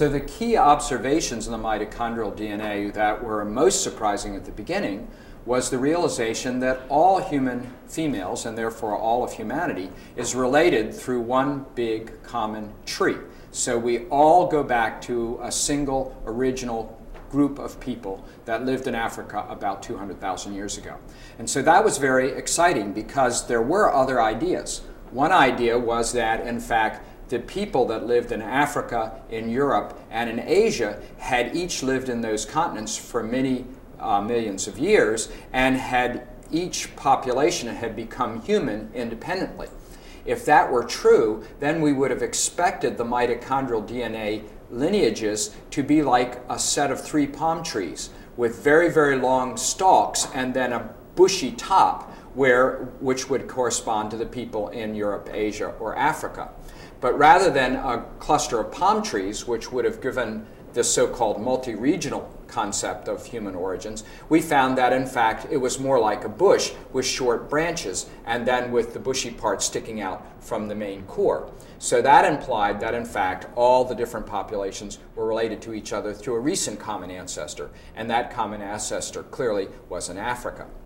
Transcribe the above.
So the key observations in the mitochondrial DNA that were most surprising at the beginning was the realization that all human females, and therefore all of humanity, is related through one big common tree. So we all go back to a single original group of people that lived in Africa about 200,000 years ago. And so that was very exciting because there were other ideas. One idea was that, in fact, the people that lived in Africa, in Europe, and in Asia had each lived in those continents for many millions of years, and had each population had become human independently. If that were true, then we would have expected the mitochondrial DNA lineages to be like a set of three palm trees with very, very long stalks and then a bushy top which would correspond to the people in Europe, Asia, or Africa. But rather than a cluster of palm trees, which would have given the so-called multi-regional concept of human origins, we found that in fact it was more like a bush with short branches and then with the bushy part sticking out from the main core. So that implied that in fact all the different populations were related to each other through a recent common ancestor, and that common ancestor clearly was in Africa.